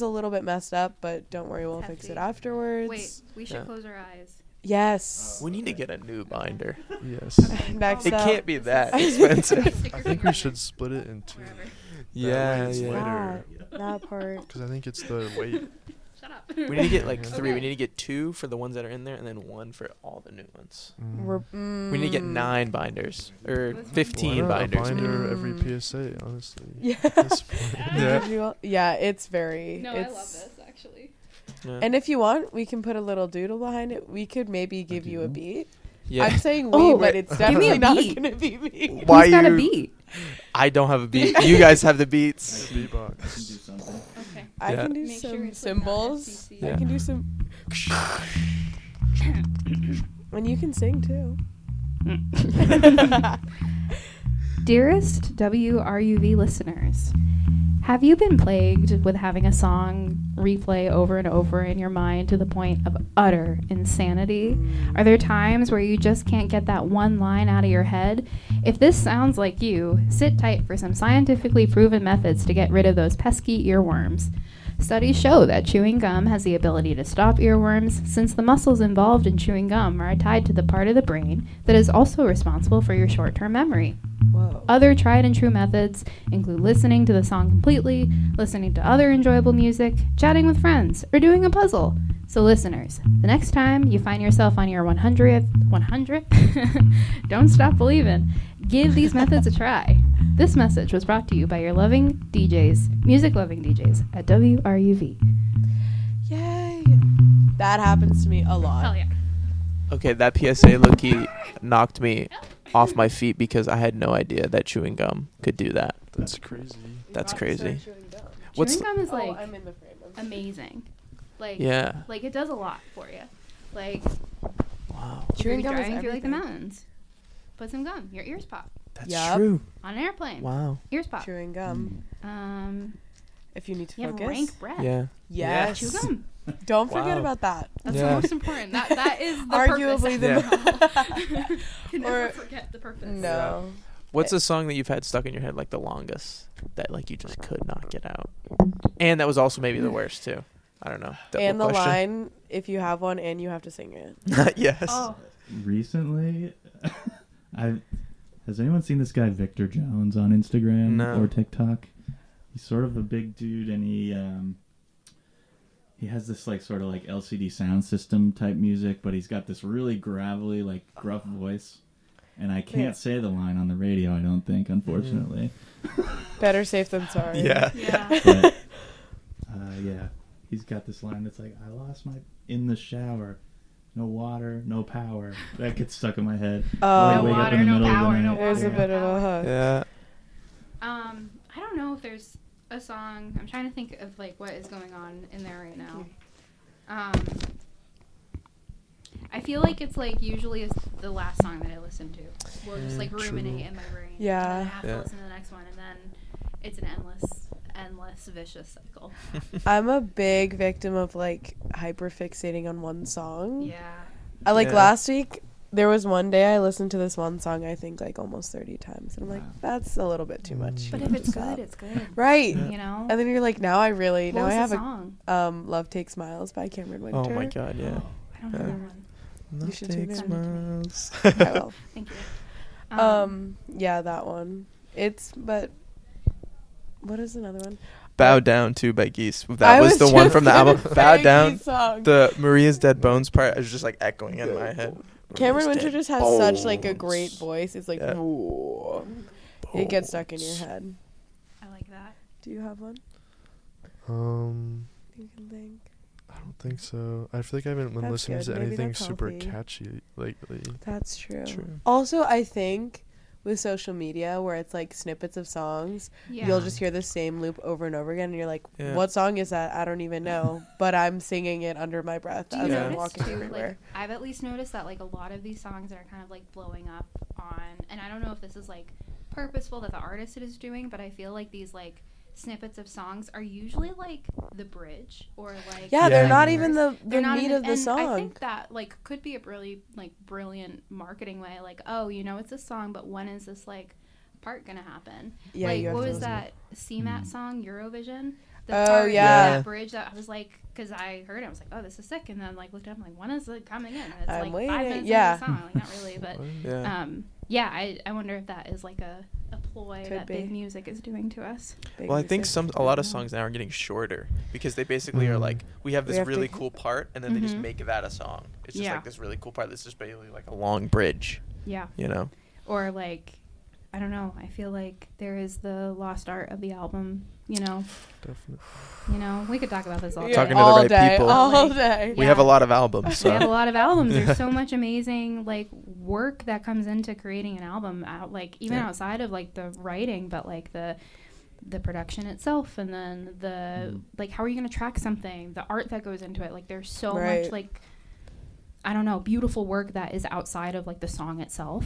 a little bit messed up, but don't worry, we'll fix it afterwards. Wait, we should close our eyes. Yes. We need to get a new binder. Yes. Okay. Next It up. can't be that expensive. I think we should split it in two. Wherever. Yeah, it's yeah. lighter. That part. Because I think it's the weight. Shut up. We need to get like 3. Okay. We need to get 2 for the ones that are in there, and then 1 for all the new ones. Mm. We need to get 9 binders or That's fine. 15 Why not binders. a binder maybe. every PSA, honestly. Yeah. At this point. Yeah, it's very. No, it's, I love this actually. Yeah. And if you want, we can put a little doodle behind it. We could maybe give you a doodle? beat. Yeah. I'm saying we, Oh, but it's give me definitely a not beat. going to be me. Why Who's got a you- beat? I don't have a beat. You guys have the beats. I can Beatbox. do something. Okay. I Yeah. can do Make sure some it's, like, not symbols. FCC. I Yeah. can do some. And you can sing too. Dearest WRUV listeners, have you been plagued with having a song replay over and over in your mind to the point of utter insanity? Are there times where you just can't get that one line out of your head? If this sounds like you, sit tight for some scientifically proven methods to get rid of those pesky earworms. Studies show that chewing gum has the ability to stop earworms, since the muscles involved in chewing gum are tied to the part of the brain that is also responsible for your short-term memory. Whoa. Other tried and true methods include listening to the song completely, listening to other enjoyable music, chatting with friends, or doing a puzzle. So listeners, the next time you find yourself on your 100th, don't stop believing. Give these methods a try. This message was brought to you by your loving DJs, music-loving DJs at WRUV. Yay. That happens to me a lot. Hell yeah. Okay, that PSA low-key knocked me off my feet because I had no idea that chewing gum could do that. That's crazy. That's crazy. Chewing gum. What's Chewing gum is Oh, like I'm in the frame. I'm amazing. Like, Yeah. like it does a lot for you. Like, Wow. Chewing you're gum is driving through like the everything. mountains. Put some gum. Your ears pop. That's Yup. true. On an airplane. Wow. Ears pop. chewing gum. If you need to You have focus. rank breath. Yeah. Yes. Chew gum. Don't forget Wow. about that. That's Yeah. the most important. That is the Arguably purpose. the Can never Or- forget the purpose. No. What's a song that you've had stuck in your head like the longest that like you just could not get out? And that was also maybe the worst too. I don't know. Double And the question. line, if you have one and you have to sing it. Yes. Oh, Recently, has anyone seen this guy Victor Jones on Instagram No. or TikTok? He's sort of a big dude, and he has this like sort of like LCD sound system type music, but he's got this really gravelly, like gruff voice. And I can't Yeah. say the line on the radio, I don't think, unfortunately. Better safe than sorry. Yeah. yeah. But yeah, he's got this line that's like, "I lost my in the shower, no water, no power." That gets stuck in my head. Oh. Or I No wake up water, in the no middle of the power, night. no There's a water, bit no of a power. hook. Yeah. I don't know if there's a song. I'm trying to think of like what is going on in there right now. I feel like it's like usually is the last song that I listen to. Will just like True. ruminate in my brain. Yeah. And then I have Yeah. to listen to the next one, and then it's an endless vicious cycle. I'm a big victim of like hyper fixating on one song. Yeah. I like Yeah. last week there was one day I listened to this one song I think like almost 30 times and I'm like Wow. that's a little bit too much. But if it's Stop. good, it's good. Right. You know. And then you're like now I really What now was I have the song? a Love Takes Miles by Cameron Winter. Oh my god, yeah. I don't know Yeah. that one. Love should tune takes in. miles. I will. Thank you. Yeah, that one. But what is another one? Bow Down too by Geese. That I was the one just from the gonna album. Bow say Down. Geese song. The Maria's Dead Bones part is just like echoing in my head. Cameron Maria's Winter Dead just has such like a great Bones. voice. It's like Yeah. ooh. It gets stuck in your head. I like that. Do you have one? You can think. I don't think so. I feel like I haven't been That's listening good. to Maybe anything that's super healthy. catchy lately. That's true. True. Also, I think with social media where it's like snippets of songs, Yeah. you'll just hear the same loop over and over again and you're like, Yeah. what song is that? I don't even know. But I'm singing it under my breath Do you as Yeah. I'm notice walking too? everywhere. Like, I've at least noticed that like a lot of these songs that are kind of like blowing up on, and I don't know if this is like purposeful that the artist is doing, but I feel like these like snippets of songs are usually like the bridge or like Yeah, they're Yeah. not even the they're not meat even- of the and song. I think that like could be a really like brilliant marketing way. Like, oh, you know, it's a song, but when is this like part gonna happen? Yeah, like you have what to was listen. that CMAT song Eurovision? The Oh, part, yeah. that bridge that I was like, because I heard it, I was like, oh, this is sick, and then like looked up, I'm like, when is it coming in? And it's I'm like 5 waiting. minutes Yeah. into the song, like not really, but Yeah. I wonder if that is like a ploy Could that be. big music is doing to us. Big Well, I think music. a lot of songs now are getting shorter because they basically are like, we have We this have to- really cool part, and then they just Mhm. make that a song. It's just Yeah. like this really cool part that's just basically like a long bridge, Yeah. you know? Or like, I don't know. I feel like there is the lost art of the album. You know, Definitely. we could talk about this all Yeah, day. Talking to the all right day, people. all Like, day. We have a Yeah. lot of albums, We have a so lot of albums. There's so much amazing like work that comes into creating an album. Out like even Yeah. outside of like the writing, but like the production itself, and then the like how are you going to track something? The art that goes into it. Like there's so Right. much like I don't know, beautiful work that is outside of like the song itself.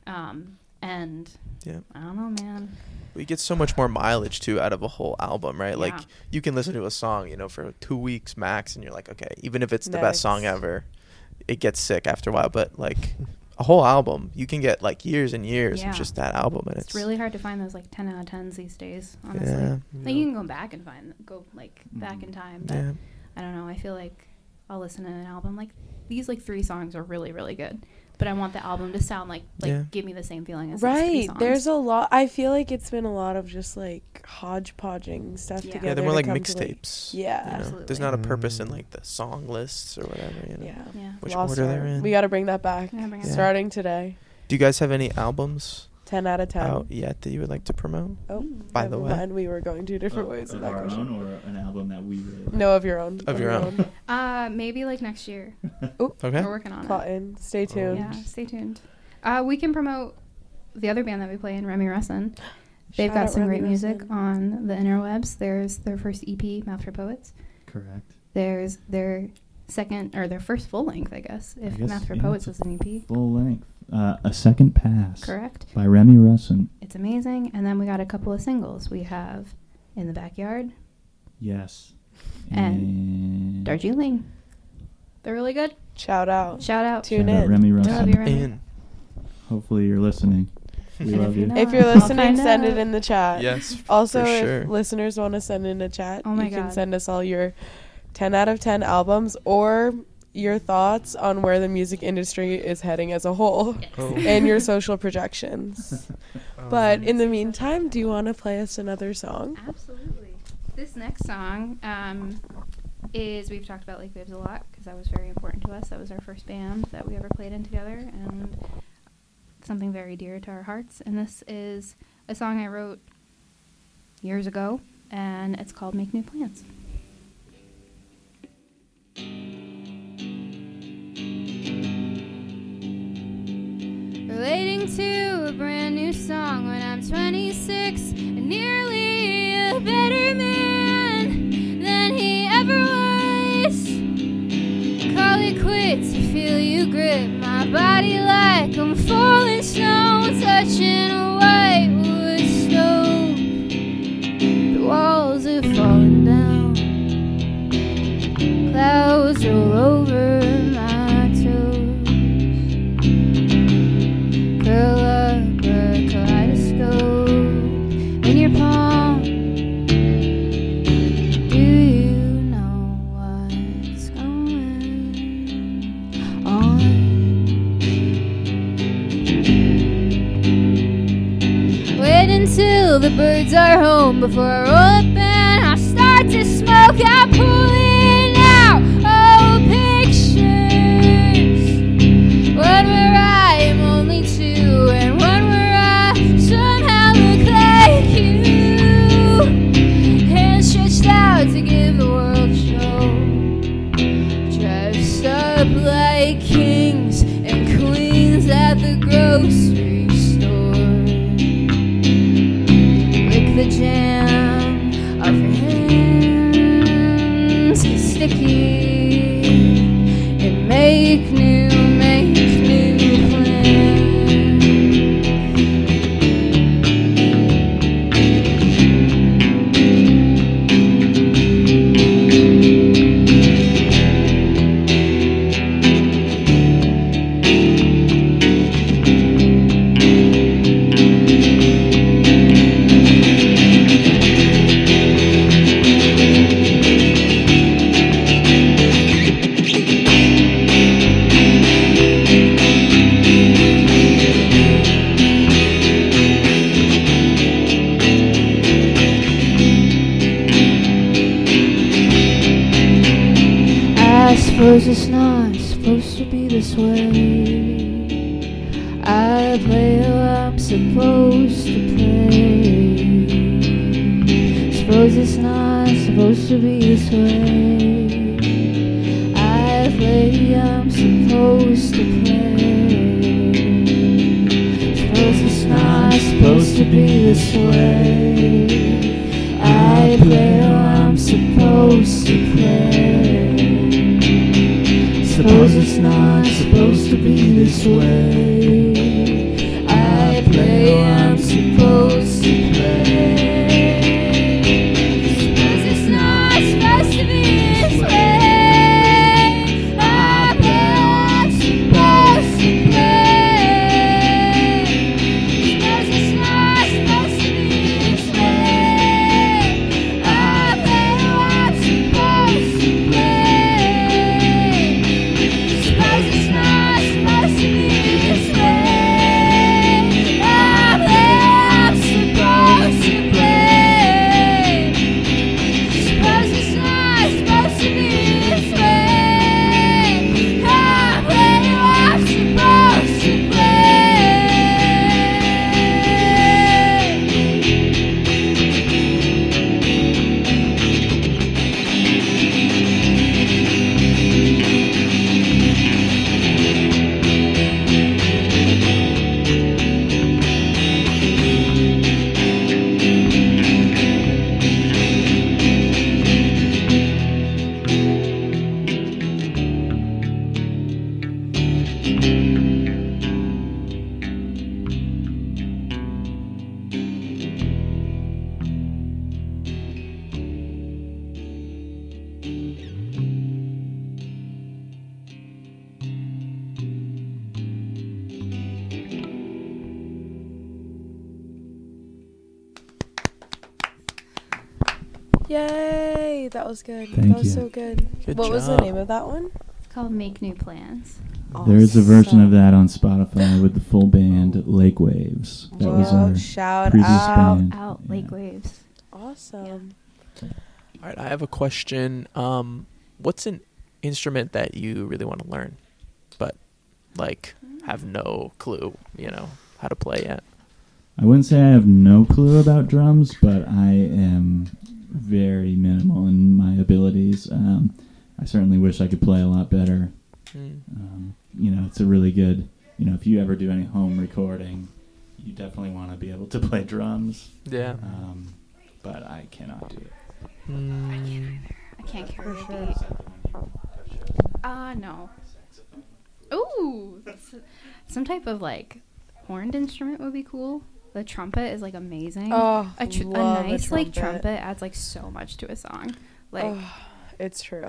And Yeah. I don't know, man. we get so much more mileage too out of a whole album, right? Like Yeah. you can listen to a song, you know, for 2 weeks max, and you're like, okay, even if it's the best song Next. ever, it gets sick after a while. But like a whole album, you can get like years and years Yeah. of just that album, and It's really hard to find those like 10 out of 10s these days, honestly. yeah, Like you can go back and back in time, but yeah. I don't know. I feel like I'll listen to an album like these. Like 3 songs are really, really good, but I want the album to sound like Yeah. give me the same feeling as these 3 Right. songs. There's a lot. I feel like it's been a lot of just like hodgepodging stuff Yeah. together. Yeah, they're more to like come to, mixtapes. Yeah. you know? Absolutely. There's not a purpose in like the song lists or whatever. You know? Yeah. Yeah. Which Lost order they're art. in. We got to bring that back. Yeah, bring it Yeah. Starting today. Do you guys have any albums 10 out of 10. out yet that you would like to promote? Oh, By the never way. mind. We were going 2 different ways of with that our question. own or an album that we really like? No, of your own. Of your own. Maybe like next year. Okay. We're working on it. Cotton. Stay tuned. Yeah, stay tuned. We can promote the other band that we play in, Remy Russin. They've Shout got out some Remy great music Russin. on the interwebs. There's their first EP, Mouth for Poets. Correct. There's their second or their first full length, I guess, if guess, Mouth for yeah, Poets it's is an EP. Full length. A Second Pass. Correct. By Remy Russin. It's amazing. And then we got a couple of singles. We have In the Backyard, Yes. And Darjeeling. They're really good. Shout out. Shout out. Tune Shout out in. Remy I love Russin. you, Remy. In. Hopefully you're listening. We And love if you're you. not- If you're I'll listening, find send it out. in the chat. Yes. Also, for if sure. listeners want to send in a chat, Oh my you can God. send us all your 10 out of 10 albums or your thoughts on where the music industry is heading as a whole Oh. and your social projections. But Um, in the meantime, do you want to play us another song? Absolutely. This next song is, we've talked about Lake Waves a lot because that was very important to us. That was our first band that we ever played in together, and something very dear to our hearts. And this is a song I wrote years ago, and it's called Make New Plans. Relating to a brand new song when I'm 26 and nearly a better man than he ever was. Call it quits, I feel you grip my body like I'm falling snow, touching a white wood stove. The walls have fallen down, clouds roll over my toes. Curl up a kaleidoscope in your palm. Do you know what's going on? Wait until the birds are home before I roll up and I start to smoke. I'm pulling out old pictures one where I am only 2 and one where I somehow look like you. Hands stretched out to give the world a show. Dressed up like kings and queens at the grocery store. Lick the jam off your hands, get sticky, and make new plans. I suppose it's not supposed to be this way. I play how I'm supposed to play. Suppose it's not supposed to be this way. I play how I'm supposed to play. Suppose it's not supposed to be this way. I play how I'm supposed to play. Suppose it's not supposed to be this way. I play how I'm supposed to play. Suppose it's not supposed to be this way. I play how I'm supposed to play. Suppose it's not supposed to be this way. I play how I'm supposed to play. Suppose it's not supposed to be this way. I play how I'm supposed to play. Suppose it's not supposed to be this way. I play how I'm supposed to play. Yay! That was good. Thank that was you. so good. Good What was the job. name of that one? It's called Make New Plans. There is a version of Awesome. that on Spotify with the full band Lake Waves. That was Whoa, our shout previous out. band. Out Yeah. Lake Waves. Awesome. All right, I have a question. What's an instrument that you really want to learn, but like have no clue, how to play yet? I wouldn't say I have no clue about drums, but I am very minimal in my abilities. I certainly wish I could play a lot better. It's a really good, if you ever do any home recording, you definitely want to be able to play drums. Yeah. But I cannot do it. I can't carry a beat. No. Ooh, some type of like horned instrument would be cool. The trumpet is like amazing. Oh, a love nice a like trumpet adds like so much to a song. Like, It's true.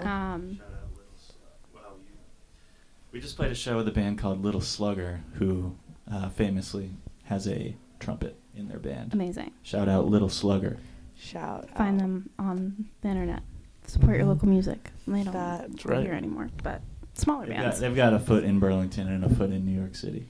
We just played a show with a band called Little Slugger, who famously has a trumpet in their band. amazing. Shout out Little Slugger. Shout Find out. them on the internet. Support your local music. They don't That's play right. here anymore, but smaller bands. They've got a foot in Burlington and a foot in New York City.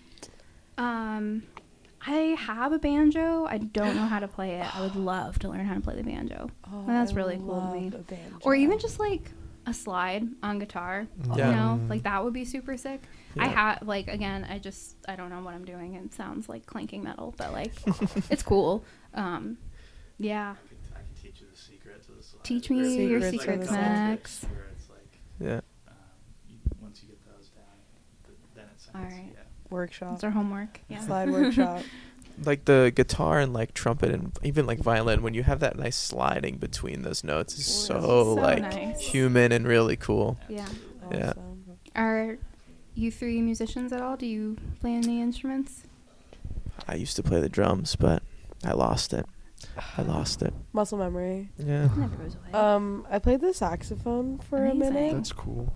I have a banjo. I don't know how to play it. I would love to learn how to play the banjo. Oh, That's I really cool to love me. a banjo. Or even just like a slide on guitar. Yeah. Like that would be super sick. I Yeah. have again, I don't know what I'm doing. It sounds like clanking metal, but like it's cool. Yeah. I can teach you the secret to the slide. Teach me your Secrets secrets, of the Max. Where it's like, Yeah. once you get those down, then it sounds. All right. workshop. That's our homework. Yeah. Slide workshop. Like the guitar and like trumpet and even like violin, when you have that nice sliding between those notes, is so like nice. human and really cool. Yeah. Yeah. Awesome. Are you three musicians at all? Do you play any instruments? I used to play the drums, but I lost it. Muscle memory. Yeah. It never goes away. I played the saxophone for a Amazing. minute. That's cool.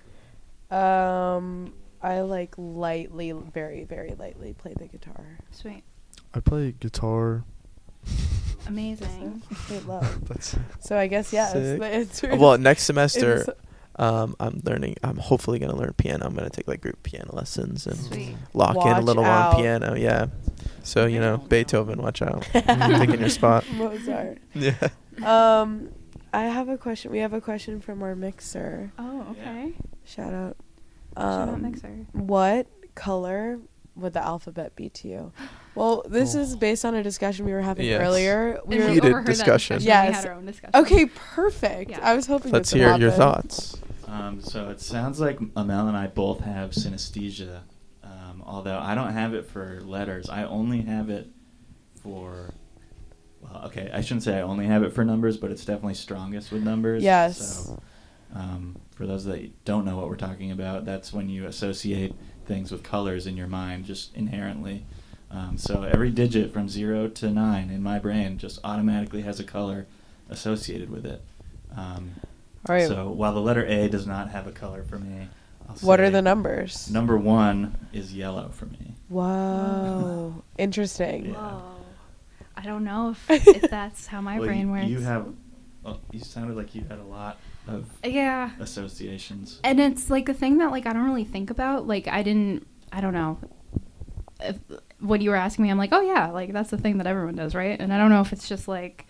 I like lightly, very, very lightly play the guitar. Sweet. I play guitar. Amazing. Great love. That's So I guess yes. Sick. The answer is- Well, next semester, is- I'm hopefully going to learn piano. I'm going to take like group piano lessons and Sweet. lock in a Watch little out. on piano. Yeah. So, Beethoven, watch out. Taking your spot. Mozart. Yeah. I have a question. We have a question from our mixer. Oh, okay. Shout out. Shout out Mixer. What color would the alphabet be to you? Well, this is based on a discussion we were having Yes. earlier. We And were Heated overheard that discussion. We Yes. had our own discussion. okay, perfect. Yeah. I was hoping Let's this would hear your happen. thoughts. So it sounds like Amel and I both have synesthesia, although I don't have it for letters. I only have it for, well, okay, I shouldn't say I only have it for numbers, but it's definitely strongest with numbers. Yes. So for those that don't know what we're talking about, that's when you associate things with colors in your mind just inherently. So every digit from 0 to 9 in my brain just automatically has a color associated with it. All right. So while the letter A does not have a color for me, I'll What are say the numbers? Number 1 is yellow for me. Whoa. Interesting. Yeah. Whoa. I don't know if that's how my Well, brain works. You have. Well, you sounded like you had a lot of Yeah. associations. And it's like a thing that like I don't really think about. Like I don't know. When you were asking me, I'm like, oh yeah, like that's the thing that everyone does, right? And I don't know if it's just like,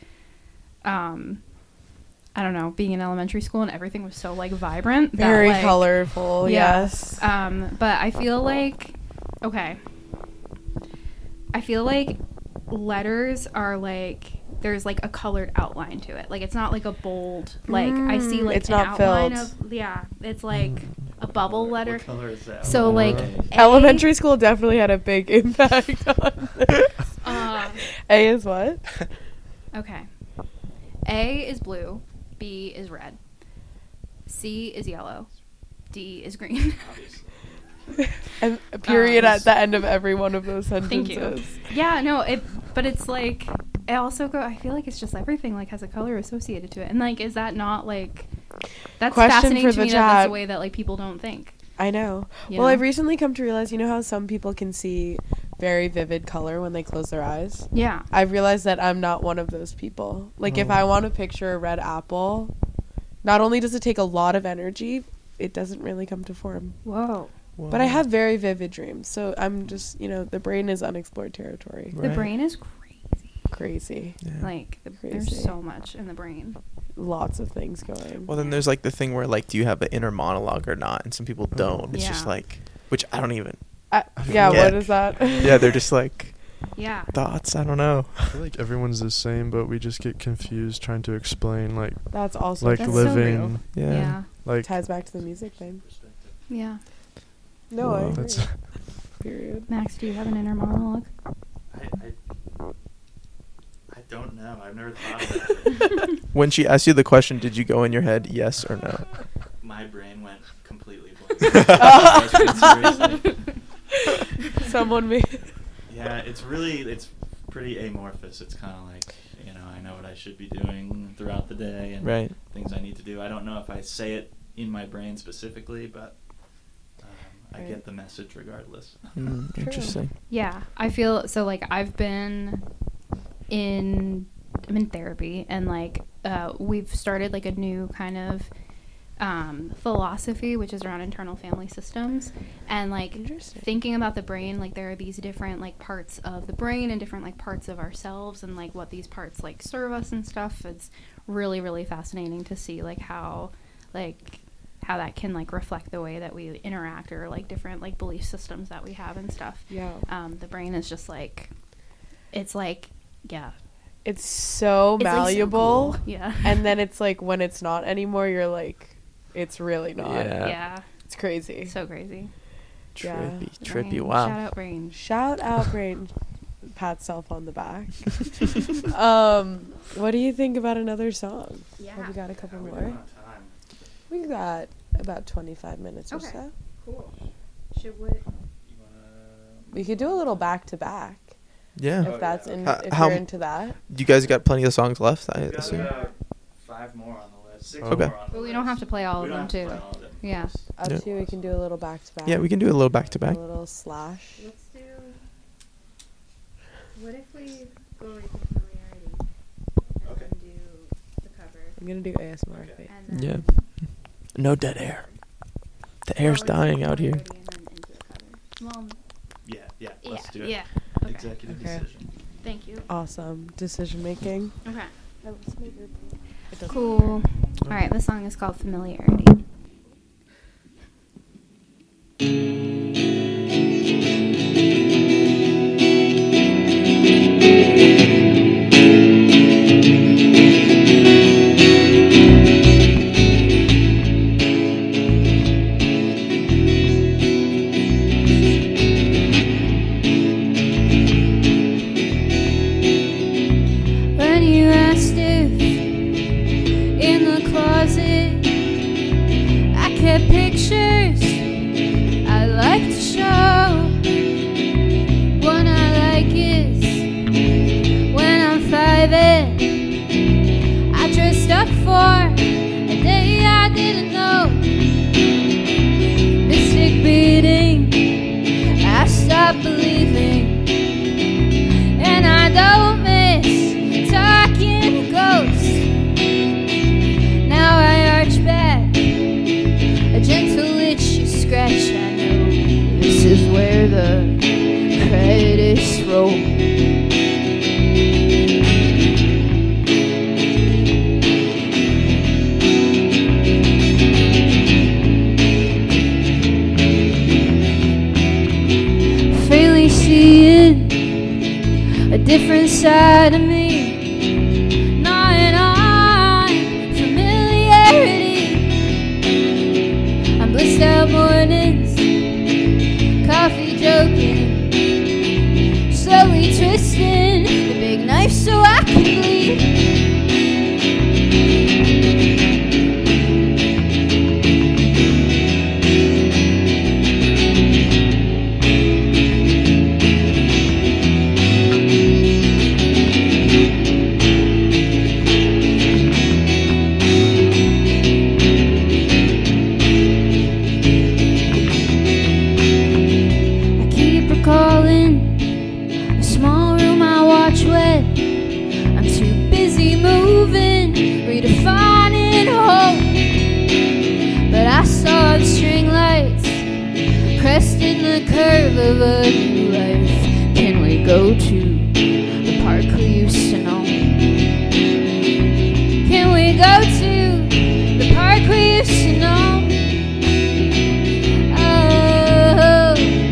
I don't know, being in elementary school and everything was so like vibrant. Very that, like, colorful. yeah. Yes. But I feel like, okay. I feel like letters are like there's like a colored outline to it. Like it's not like a bold like I see like it's an not outline filled. of it's like a bubble letter. What color is that? So, like, A. Elementary school definitely had a big impact on this. A is what? Okay. A is blue, B is red, C is yellow, D is green. And a period at the end of every one of those Thank sentences. you. Yeah, no, but it's like it also I feel like it's just everything like has a color associated to it. And like is that not like that's Question fascinating for to the me that that's chat. a way that like people don't think. I know. You Well, know? I've recently come to realize, you know how some people can see very vivid color when they close their eyes? Yeah. I've realized that I'm not one of those people. Like, if I want to picture a red apple, not only does it take a lot of energy, it doesn't really come to form. Whoa. But I have very vivid dreams. So I'm just, the brain is unexplored territory. The Right. brain is crazy. Crazy. Yeah. Like Crazy. there's so much in the brain. Lots of things going. Well, then there's like the thing where like, do you have an inner monologue or not? And some people don't. It's just Yeah. like, which I don't even. Yeah, Yeah. what is that? Yeah, they're just like Yeah. thoughts. I don't know. I feel like everyone's the same, but we just get confused trying to explain like That's also like That's so living, real. Yeah. like ties back to the music thing. Yeah. No, Whoa. I agree. that's Period. Max, do you have an inner monologue? I don't know. I've never thought about it. When she asked you the question, did you go in your head yes or no? My brain went completely blank. Seriously. Someone made. Yeah, it's pretty amorphous. It's kind of like, I know what I should be doing throughout the day and Right. things I need to do. I don't know if I say it in my brain specifically, but I Right. get the message regardless. Interesting. Yeah, I feel so like I'm in therapy and like we've started like a new kind of philosophy which is around internal family systems and like Interesting. thinking about the brain. Like there are these different like parts of the brain and different like parts of ourselves and like what these parts like serve us and stuff. It's really, really fascinating to see like how that can like reflect the way that we interact or like different like belief systems that we have and stuff. Yeah. The brain is just like it's like yeah It's so It's, like, so malleable. cool. Yeah. And then it's like when it's not anymore, you're like, it's really not. Yeah. Yeah, It's crazy. so crazy. Yeah. Trippy. Brain. Wow. Shout out brain. Shout out, brain. Pat self on the back. What do you think about another song? Yeah. Have we got a couple We're more? running out of time. We've got about 25 minutes Okay. or so. Cool. Should we? You wanna- We could do a little back to back Yeah. if that's in. How- if how- you're into that. You guys got plenty of songs left, I We've got assume. about 5 more on the list. 6 Okay. more on the But we list. don't have to play all We of don't them have to too. play all of them. Yeah. Up Yeah. to we can do a little back to back. Yeah, we can do a little back to back. A little slash. Let's do. What if we go right to familiarity and Okay. then do the cover I'm gonna do ASMR. Okay. wait. and Yeah. then No dead air. The air's dying out here. familiarity and then into the cover. Well, Yeah, let's do it. yeah. Okay. Executive Okay. decision. Thank you. Awesome decision making. Okay. It's doesn't Cool. All right, the song is called Familiarity. When you asked if in the closet I kept pictures I like to show. One I like is when I'm 5 and I dressed up for a day I didn't know. Mystic beating, I stopped believing, and I don't miss talking to ghosts. Now I arch back, a gentle itchy scratch. I know this is where the credits roll. Faintly seeing a different side of me, gnawing on familiarity. I'm blissed out mornings, coffee joking, slowly twisting the big knife so I can bleed. I keep recalling a small room I watch wet. I'm too busy moving, redefining hope. But I saw the string lights pressed in the curve of a new life. Can we go to the park we used to know? Can we go to the park we used to know? Oh,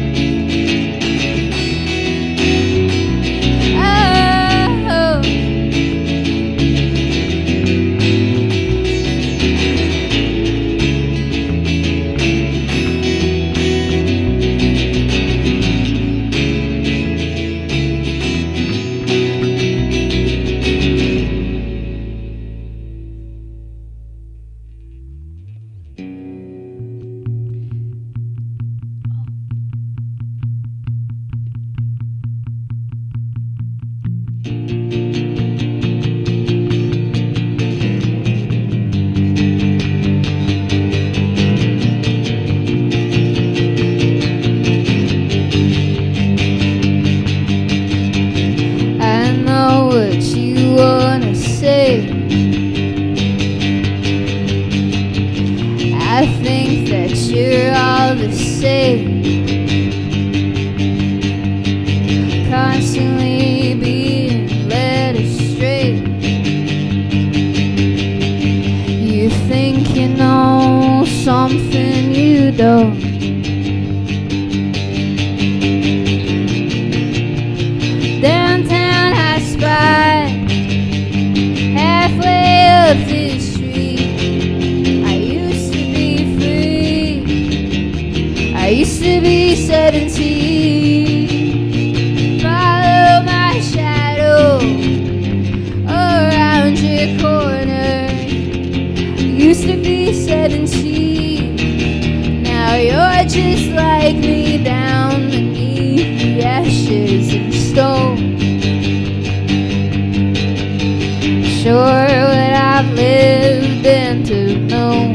oh. I know what you wanna say. I think that you're all the same, constantly being led astray. You think you know something you don't. Downtown I spy, halfway up this street. I used to be free, I used to be 17. Follow my shadow around your corner. Used to be 17, now you're just like me, down beneath the ashes and stone. Sure what I've lived and to know.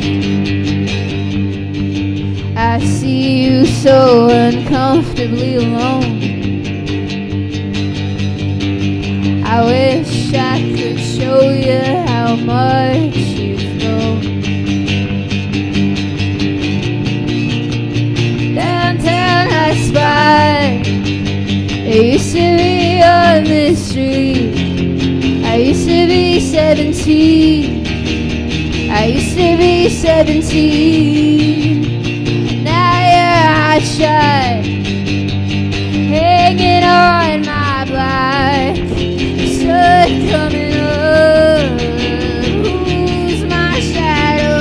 I see you so uncomfortably alone. I wish I could show you how much you've grown. Downtown I spy, it used to be on this street. I used to be 17. 17. I used to be 17. Now you're hotshot, hanging on my block. Sun coming up, who's my shadow?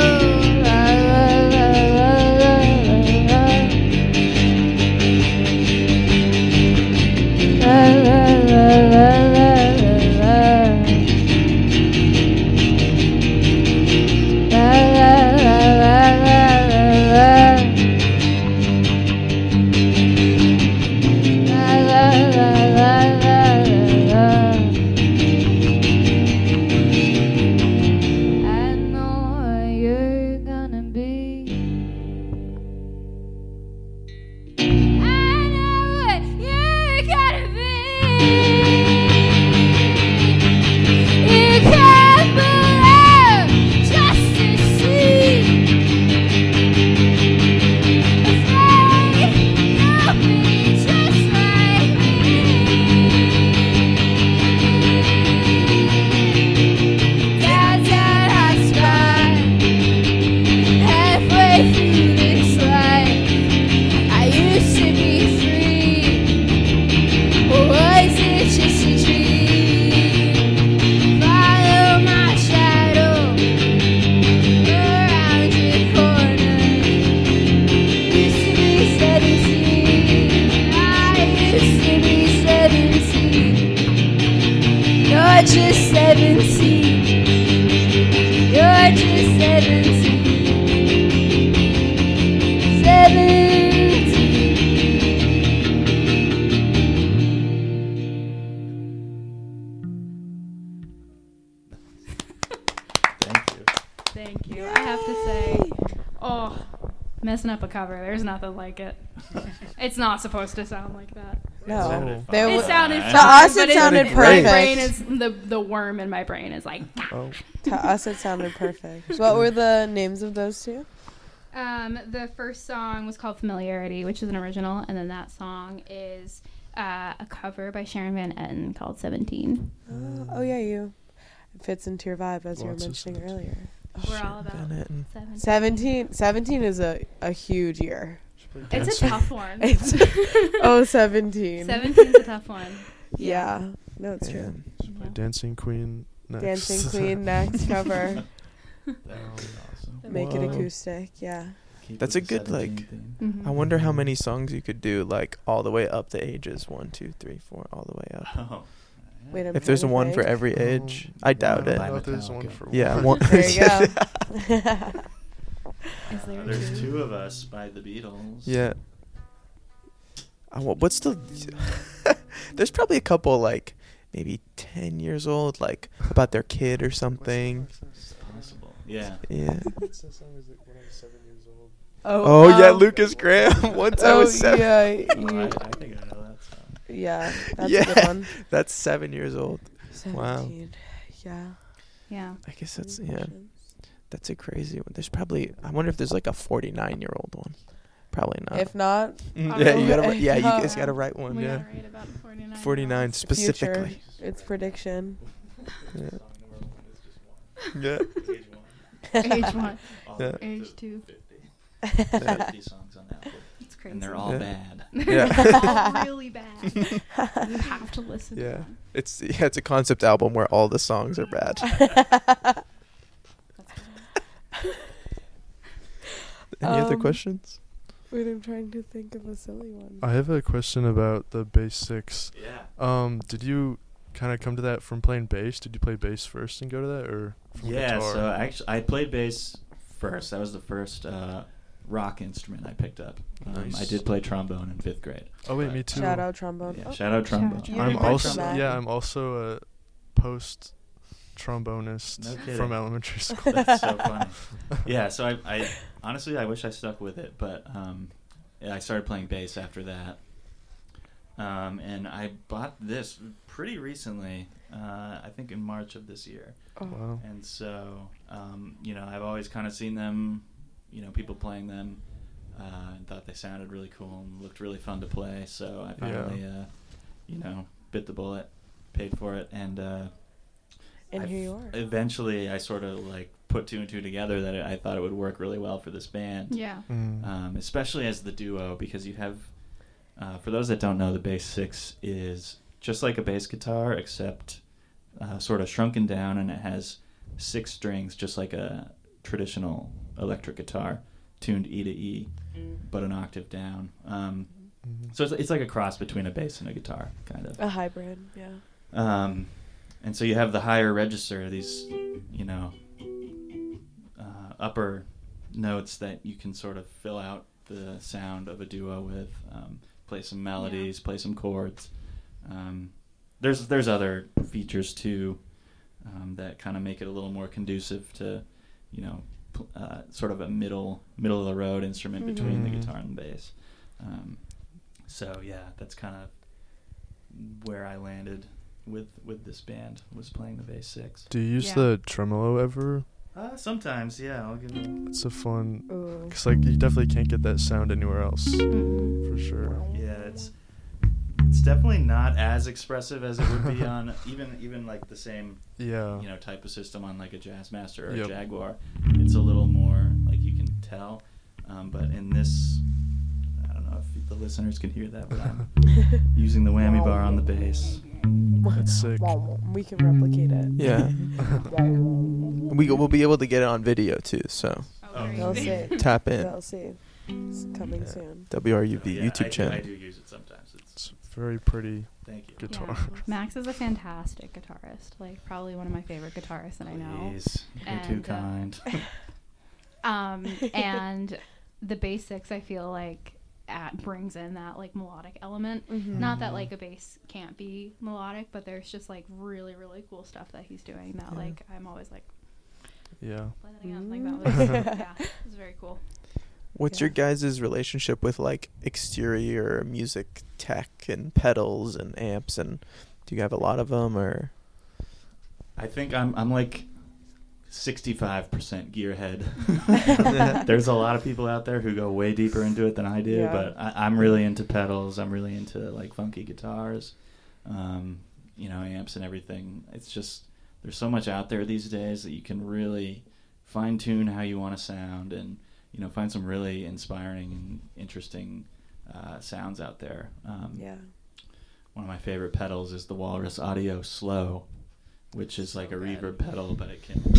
I know what you're gonna be. I know what you're gonna be. You can't believe just to see. Afraid you'll be just like me. Downtown hot spot, halfway through this life. I used to be free, or was it just a dream? Follow my shadow around your corner. Used to be 17. I used to be 17. You're just 17. You're just 17. 17. Thank you. Thank you. I have to say, oh, messing up a cover. There's nothing like it. It's not supposed to sound like that. No. sounded There fine. It wa- sounded To fine, us, it but sounded my perfect. brain is the worm in my brain is like. Oh, To us, it sounded perfect. What were the names of those two? The first song was called Familiarity, which is an original, and then that song is a cover by Sharon Van Etten called 17. Oh yeah, you. It fits into your vibe as you were Lots of mentioning 17. earlier. We're all about Van Etten. 17. 17 is a huge year. It's a tough one. It's 17. 17's a tough one. Yeah. No, it's true. Man. Yeah. Dancing Queen next. Dancing Queen next cover. That would be awesome. Make it Whoa. acoustic. Yeah. Keep That's with a the good, 17 like- theme. Mhm. I wonder how many songs you could do, like all the way up the ages 1, 2, 3, 4, all the way up. Oh. Wait, I'm If there's a trying to one for think. every Oh, age, I doubt I it. don't know if there's Metallica. one for Yeah, one. one. There you go. Is there There's two? 2 of Us by the Beatles. Yeah. What's the? There's probably a couple like maybe 10 years old, like about their kid or something. It's possible. Yeah. Yeah. What's that song? Is it when I was 7 years old? Oh yeah, Lucas Graham. Once I Oh was 7. yeah, Oh, you- I think I know that song. yeah. That's Yeah. a good one. That's 7 years old. 17. Yeah. Yeah. I guess that's Any yeah. questions? That's a crazy one. There's probably. I wonder if there's like a 49-year-old one. Probably not. If not, Yeah, you gotta. Yeah, you Yeah. guys gotta write one. We Yeah. gotta write about 49. 49 specifically. future, it's prediction. Yeah. Yeah. Age one. Yeah. Age 2. 50 songs on that album. It's crazy. And they're all Yeah. bad. Yeah. all really bad. You have to listen to Yeah. them. It's a concept album where all the songs are bad. Any other Um, questions? Wait, I'm trying to think of a silly one. I have a question about the bass 6. Yeah. Did you kind of come to that from playing bass? Did you play bass first and go to that, or from Yeah, guitar? so actually, I played bass first. That was the first rock instrument I picked up. I Nice. did play trombone in 5th grade. Oh wait, me too. Shout out trombone. Yeah, Oh, shout out trombone. Shout out I'm You're also trombone. I'm also a post trombonist No kidding. from elementary school. That's so funny. Yeah, so I honestly I wish I stuck with it, but yeah, I started playing bass after that. And I bought this pretty recently, I think in March of this year. Oh. Wow. And so, you know, I've always kind of seen them, you know, people playing them, and thought they sounded really cool and looked really fun to play. So I finally, you know, bit the bullet, paid for it, and And here you are. Eventually, I sort of like put two and two together that I thought it would work really well for this band. Yeah. Especially as the duo, because you have, for those that don't know, the bass six is just like a bass guitar, except sort of shrunken down, and it has 6 strings, just like a traditional electric guitar, tuned E to E, but an octave down. So it's like a cross between a bass and a guitar, kind of. A hybrid, yeah. And so you have the higher register, these, upper notes that you can sort of fill out the sound of a duo with, play some melodies, play some chords. There's other features too that kind of make it a little more conducive to, sort of a middle of the road instrument between the guitar and the bass. So yeah, that's kind of where I landed with this band, was playing the bass six. Do you use the tremolo ever? Sometimes, yeah. I'll give it. It's a fun, because like you definitely can't get that sound anywhere else, for sure. Yeah, it's definitely not as expressive as it would be on even like the same type of system on like a Jazzmaster or a Jaguar. It's a little more like you can tell, but in this, I don't know if the listeners can hear that, but I'm using the whammy bar on the bass. That's sick. We can replicate it. Yeah. We'll be able to get it on video too, so They'll see. tap in. They'll see. It's coming soon. WRUV Yeah, YouTube channel. I do use it sometimes. It's very pretty. Thank you. Guitar. Yeah. Max is a fantastic guitarist. Like, probably one of my favorite guitarists that I know. Please, you're too kind. And the bass six, I feel like, brings in that like melodic element. Not that like a bass can't be melodic, but there's just like really, really cool stuff that he's doing that like I'm always like, Yeah. play that again. Like that was it was very cool. What's your guys' relationship with like exterior music tech and pedals and amps, and do you have a lot of them, or? I think I'm like 65% gearhead. There's a lot of people out there who go way deeper into it than I do, but I'm really into pedals. I'm really into like funky guitars, amps and everything. It's just, there's so much out there these days that you can really fine tune how you want to sound, and find some really inspiring and interesting sounds out there. One of my favorite pedals is the Walrus Audio Slow, which is like a reverb pedal, but it can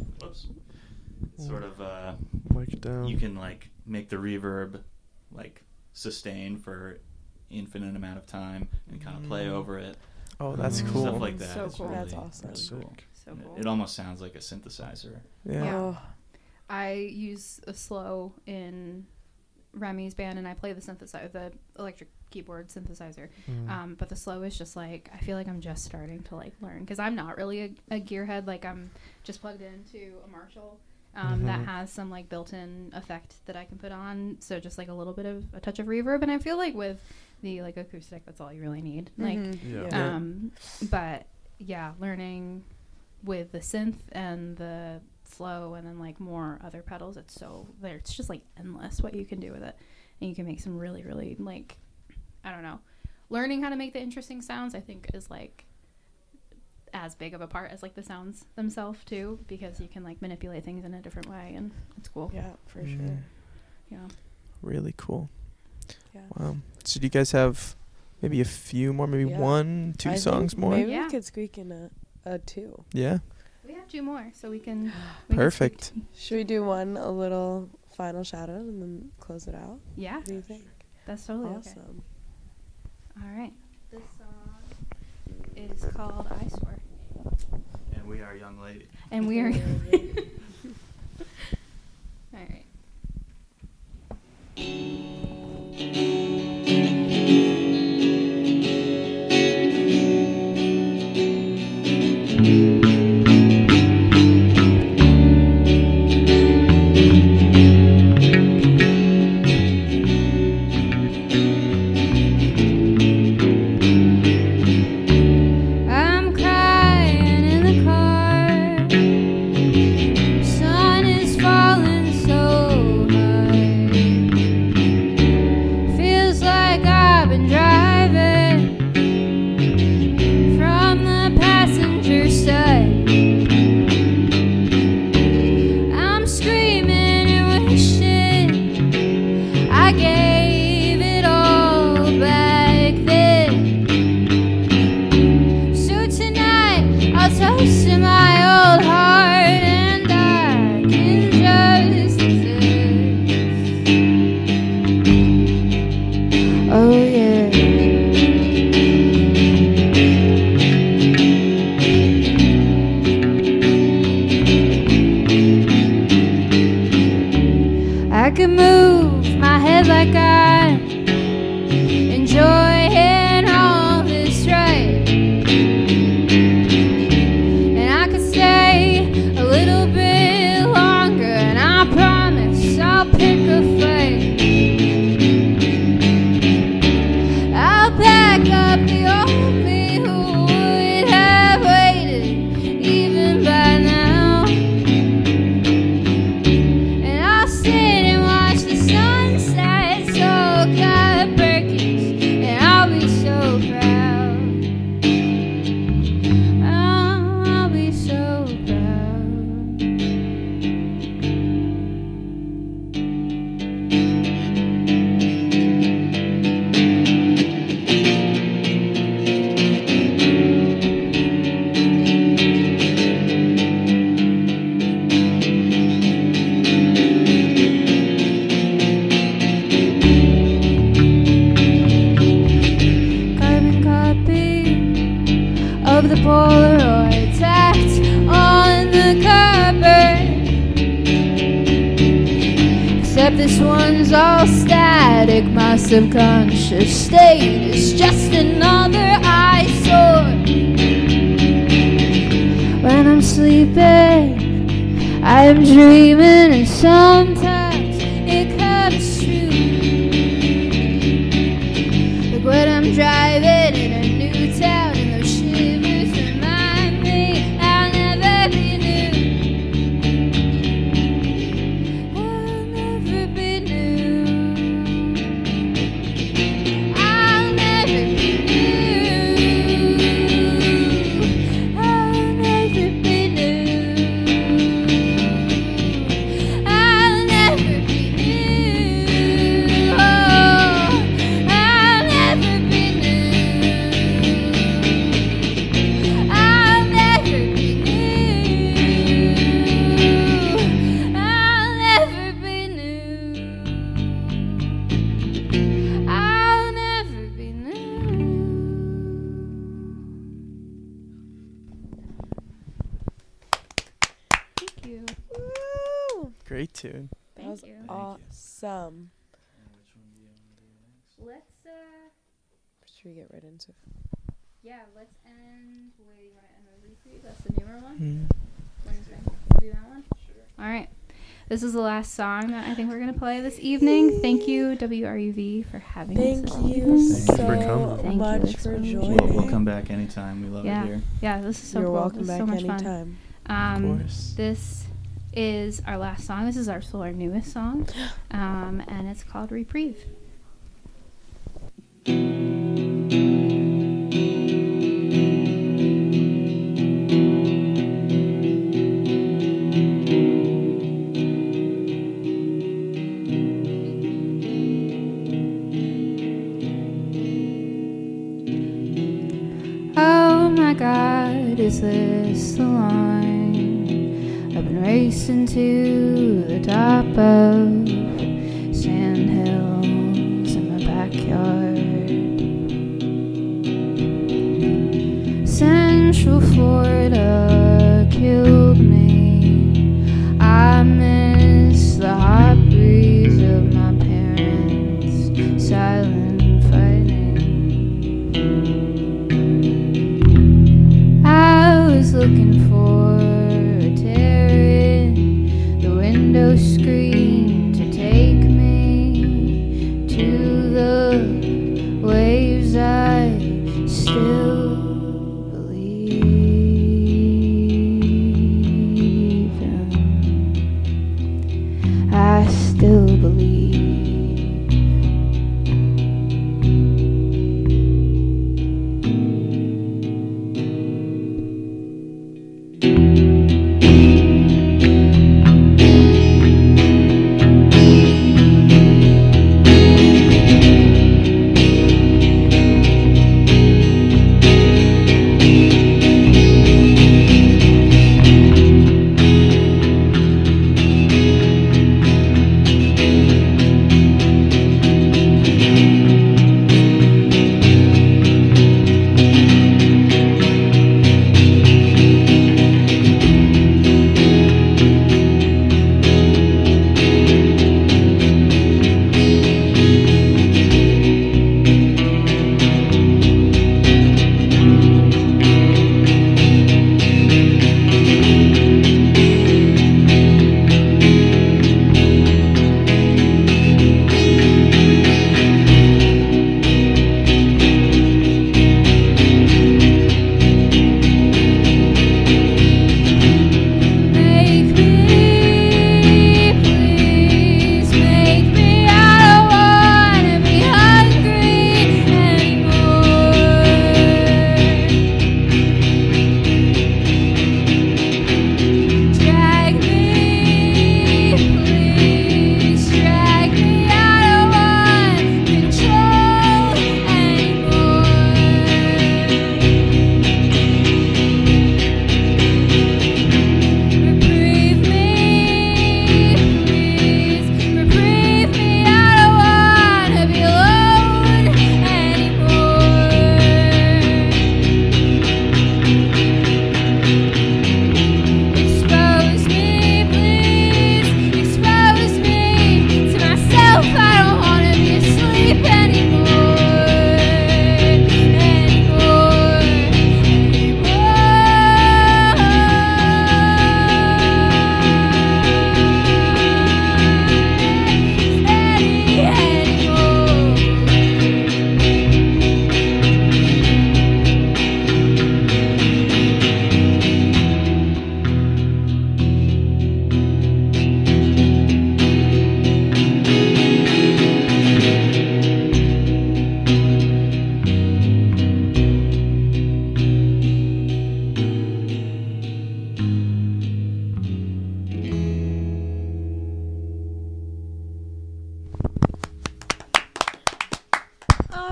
sort of Mic down. you can like make the reverb like sustain for infinite amount of time and kind of play over it. Oh, that's cool. Stuff like that. So It's cool. really, That's awesome. really cool. So cool. It almost sounds like a synthesizer. Yeah. Oh, I use a slow in Remy's band, and I play the synthesizer, the electric keyboard synthesizer. But the slow is just like, I feel like I'm just starting to like learn, because I'm not really a gearhead. Like, I'm just plugged into a Marshall that has some like built-in effect that I can put on, so just like a little bit of a touch of reverb. And I feel like with the like acoustic, that's all you really need. Like, but yeah, learning with the synth and the slow and then like more other pedals, it's just like endless what you can do with it, and you can make some really, really like, I don't know, learning how to make the interesting sounds, I think, is like as big of a part as like the sounds themselves too, because you can like manipulate things in a different way, and it's cool. yeah, for sure. Yeah. Really cool. Yeah. Wow. So do you guys have maybe a few more, maybe Yeah. 1, 2 I songs think more? Maybe Yeah. we could squeak in a 2. Yeah. We have 2 more, so we can Perfect. Should we do a little final shout out and then close it out? Yeah, What do you think? that's totally okay. Awesome. All right. This song is called I Swear. And we are Young Lady. And we are. All right. I'm crying in the car. I could move my head like I'm enjoying all this right. And I could stay a little bit longer, and I promise I'll pick a fight. I'll pack up the old me who would have waited even by now. And I'll sit and watch the sunset, soak up Perkins, and I'll be so proud. I'll be so proud. Carbon copy of the Polaroid tacked on the cover. Except this one's all static. My subconscious state is just another eyesore. When I'm sleeping, I'm dreaming, and sometimes it comes true. Like when I'm driving in a new town, and those shivers remind me I'll never be new. I'll never be new. I'll never be new. I'll never be new. I'll never be new. Oh, I'll never be new. I'll never be new. I'll never be new. I'll never be new. Thank you. Woo! Great tune. That Thank was you. awesome. Let's Should we get right into it? yeah, let's end. Wait, you want to end with repeat? That's the newer one. Mm. Wednesday. We'll do that one. Sure. All right. This is the last song that I think we're gonna play this evening. Thank you, WRUV, for having Thank us. this you evening. Thank you so for coming. Thank you, much it's for really joining. We'll come back anytime. We love Yeah. it here. Yeah, this is so You're cool. welcome This is back so much anytime. fun. Of course. This is our last song. This is our newest song, and it's called Reprieve. Oh my God, is this the line? I've been racing to the top of sand hills in my backyard. Central Florida killed me. I miss the hot breeze of my parents' silent fighting. I was looking for a tear in the window screen to take me to the waves I still believe in. I still believe.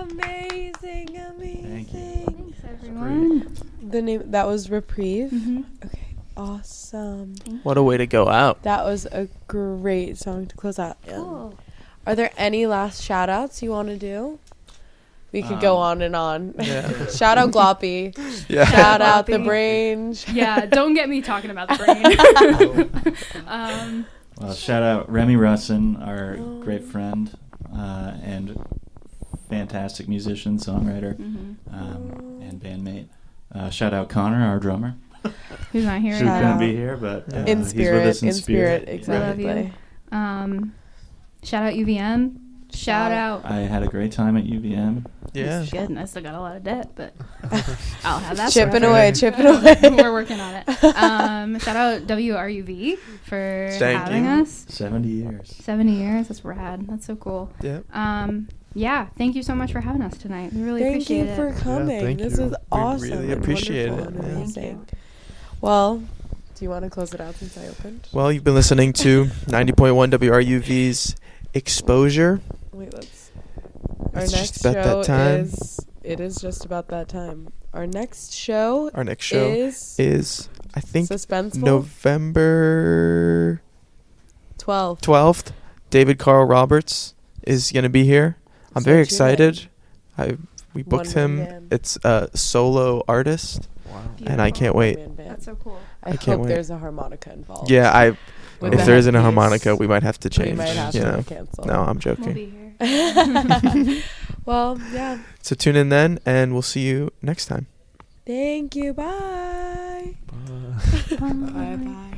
Amazing. Thank you. Thanks, everyone. The name that was Reprieve. Mm-hmm. Okay, awesome. What a way to go out. That was a great song to close out. Cool. Are there any last shout outs you want to do? We could go on and on. Yeah. Shout out Gloppy. Yeah. Shout out the Gloppy. brain. Yeah, don't get me talking about the brain. Well, shout out Remy Russin, our great friend and fantastic musician, songwriter, and bandmate. Shout out Connor, our drummer. Who's not here? Who Shout couldn't out. be here, but In he's spirit. with us in spirit. spirit. Exactly. Love you. Shout out UVM. Shout out. I had a great time at UVM. Yeah. It's good, and I still got a lot of debt, but I'll have that. Chipping forever. away, chipping away. We're working on it. Shout out WRUV for Thank having you. us. 70 years. 70 years. That's rad. That's so cool. Yeah. Yeah, thank you so much for having us tonight. We really Thank appreciate you it. for coming. thank This you. is We awesome. really and appreciate wonderful it. and Yeah. amazing. Well, do you want to close it out since I opened? Well, you've been listening to 90.1 WRUV's Exposure. Wait, let's. It's Our just next about show that time. is just about that time. Our next show Our next show is I think, suspenseful. November 12th. 12th. David Carl Roberts is going to be here. I'm So very tune in. excited. We booked One-man him. band. It's a solo artist, Wow. and I can't wait. One-man band. That's so cool. I can't hope wait. there's a harmonica involved. Yeah, With if the there isn't a headpiece. harmonica, we might have to We change. might have you to know. cancel. No, I'm We'll joking. be here. Well, yeah. So tune in then, and we'll see you next time. Thank you. Bye. Bye. Bye. Bye.